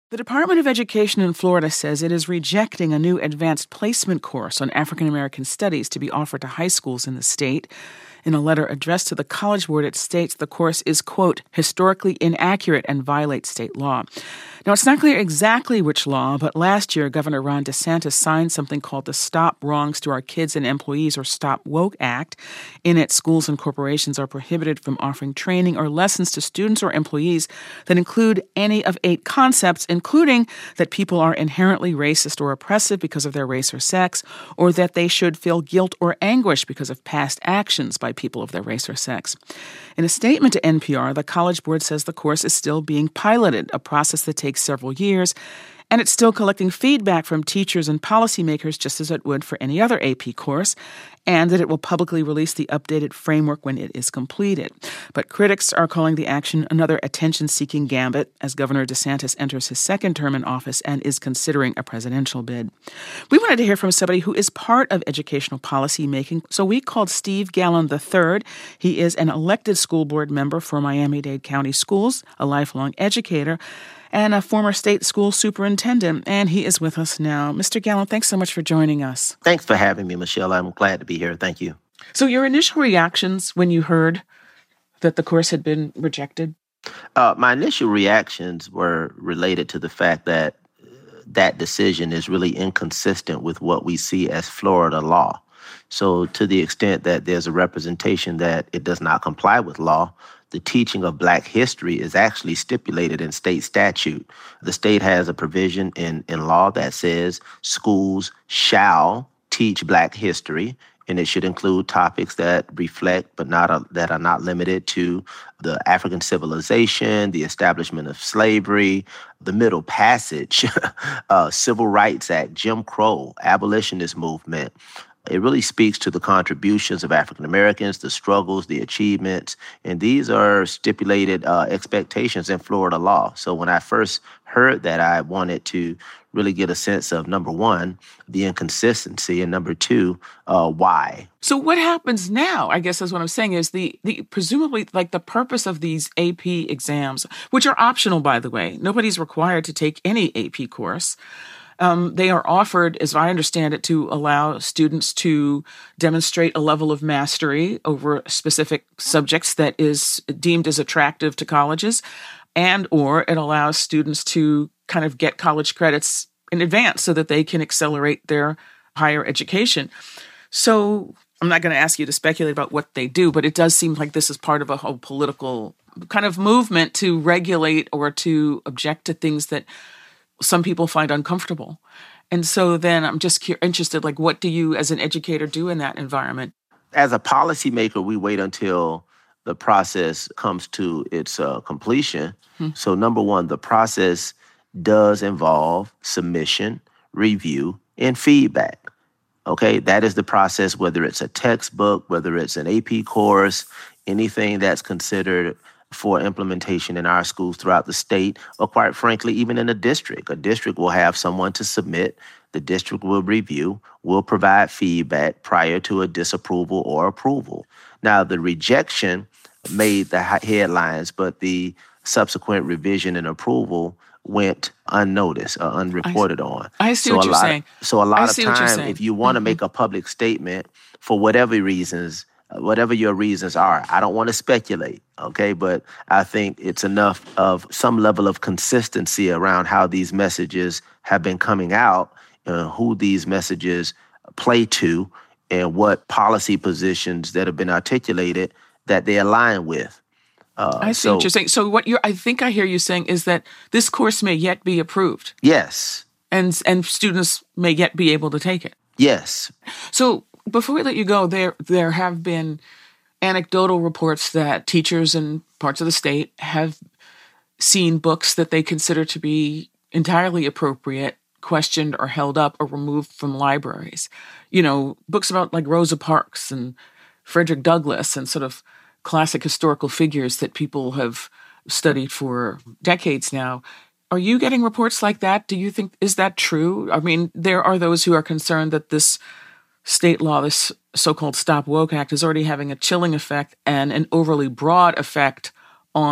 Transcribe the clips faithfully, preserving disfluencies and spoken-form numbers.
The Department of Education in Florida says it is rejecting a new advanced placement course on African American studies to be offered to high schools in the state. In a letter addressed to the College Board, it states the course is, quote, historically inaccurate and violates state law. Now, it's not clear exactly which law, but last year, Governor Ron DeSantis signed something called the Stop Wrongs to Our Kids and Employees, or Stop Woke Act. In it, schools and corporations are prohibited from offering training or lessons to students or employees that include any of eight concepts, including that people are inherently racist or oppressive because of their race or sex, or that they should feel guilt or anguish because of past actions by people of their race or sex. In a statement to N P R, the College Board says the course is still being piloted, a process that takes several years, and it's still collecting feedback from teachers and policymakers just as it would for any other A P course, and that it will publicly release the updated framework when it is completed. But critics are calling the action another attention-seeking gambit as Governor DeSantis enters his second term in office and is considering a presidential bid. We wanted to hear from somebody who is part of educational policy making, so we called Steve Gallon the third. He is an elected school board member for Miami-Dade County Schools, a lifelong educator, and a former state school superintendent, and he is with us now. Mister Gallon, thanks so much for joining us. Thanks for having me, Michelle. I'm glad to be here. Thank you. So your initial reactions when you heard that the course had been rejected? Uh, my initial reactions were related to the fact that that decision is really inconsistent with what we see as Florida law. So to the extent that there's a representation that it does not comply with law, the teaching of Black history is actually stipulated in state statute. The state has a provision in, in law that says schools shall teach Black history, and it should include topics that reflect but not a, that are not limited to the African civilization, the establishment of slavery, the Middle Passage, uh, Civil Rights Act, Jim Crow, abolitionist movement. It really speaks to the contributions of African Americans, the struggles, the achievements, and these are stipulated uh, expectations in Florida law. So when I first heard that, I wanted to really get a sense of, number one, the inconsistency, and number two, uh, why. So what happens now, I guess is what I'm saying, is the, the presumably like the purpose of these A P exams, which are optional, by the way. Nobody's required to take any A P course. Um, they are offered, as I understand it, to allow students to demonstrate a level of mastery over specific subjects that is deemed as attractive to colleges, and or it allows students to kind of get college credits in advance so that they can accelerate their higher education. So I'm not going to ask you to speculate about what they do, but it does seem like this is part of a whole political kind of movement to regulate or to object to things that some people find uncomfortable. And so then I'm just cu- interested, like, what do you as an educator do in that environment? As a policymaker, we wait until the process comes to its uh, completion. Hmm. So number one, the process does involve submission, review, and feedback. Okay, that is the process, whether it's a textbook, whether it's an A P course, anything that's considered for implementation in our schools throughout the state, or quite frankly, even in a district. A district will have someone to submit. The district will review, will provide feedback prior to a disapproval or approval. Now, the rejection made the headlines, but the subsequent revision and approval went unnoticed or unreported I, on. I see so what you're lot, saying. So a lot I of see what you're time, saying. if you want to mm-hmm. make a public statement, for whatever reasons, whatever your reasons are, I don't want to speculate, okay? But I think it's enough of some level of consistency around how these messages have been coming out, uh, who these messages play to, and what policy positions that have been articulated that they align with. Uh, I see so, what you're saying. So what you're, I think I hear you saying is that this course may yet be approved. Yes. And and students may yet be able to take it. Yes. So before we let you go, there there have been anecdotal reports that teachers in parts of the state have seen books that they consider to be entirely appropriate questioned or held up or removed from libraries. You know, books about like Rosa Parks and Frederick Douglass and sort of classic historical figures that people have studied for decades now. Are you getting reports like that? Do you think, is that true? I mean, there are those who are concerned that this state law, this so-called Stop Woke Act, is already having a chilling effect and an overly broad effect on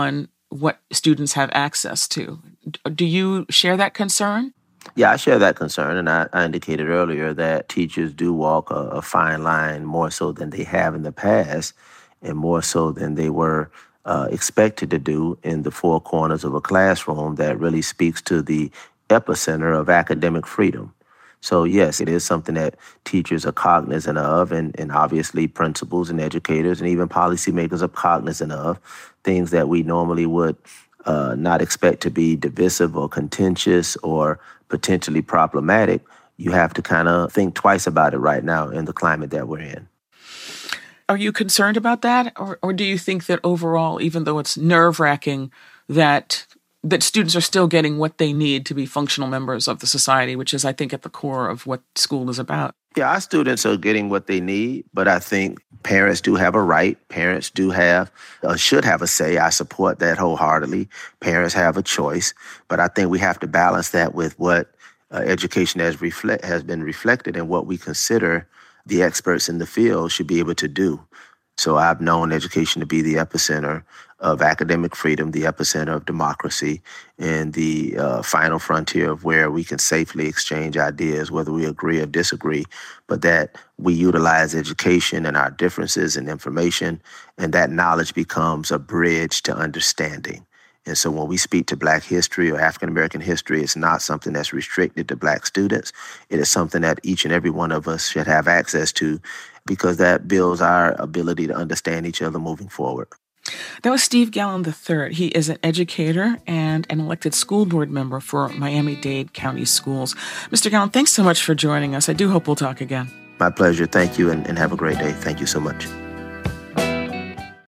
what students have access to. Do you share that concern? Yeah, I share that concern, and I, I indicated earlier that teachers do walk a, a fine line more so than they have in the past, and more so than they were uh, expected to do in the four corners of a classroom that really speaks to the epicenter of academic freedom. So yes, it is something that teachers are cognizant of, and, and obviously principals and educators and even policymakers are cognizant of, things that we normally would uh, not expect to be divisive or contentious or potentially problematic. You have to kind of think twice about it right now in the climate that we're in. Are you concerned about that? Or, or do you think that overall, even though it's nerve-wracking, that that students are still getting what they need to be functional members of the society, which is, I think, at the core of what school is about? Yeah, our students are getting what they need, but I think parents do have a right. Parents do have, uh, should have a say. I support that wholeheartedly. Parents have a choice, but I think we have to balance that with what uh, education has reflect has been reflected and what we consider the experts in the field should be able to do. So I've known education to be the epicenter of academic freedom, the epicenter of democracy, and the uh, final frontier of where we can safely exchange ideas, whether we agree or disagree, but that we utilize education and our differences and information, and that knowledge becomes a bridge to understanding. And so when we speak to Black history or African American history, it's not something that's restricted to Black students. It is something that each and every one of us should have access to, because that builds our ability to understand each other moving forward. That was Steve Gallon the third. He is an educator and an elected school board member for Miami-Dade County Schools. Mister Gallon, thanks so much for joining us. I do hope we'll talk again. My pleasure. Thank you, and, and have a great day. Thank you so much.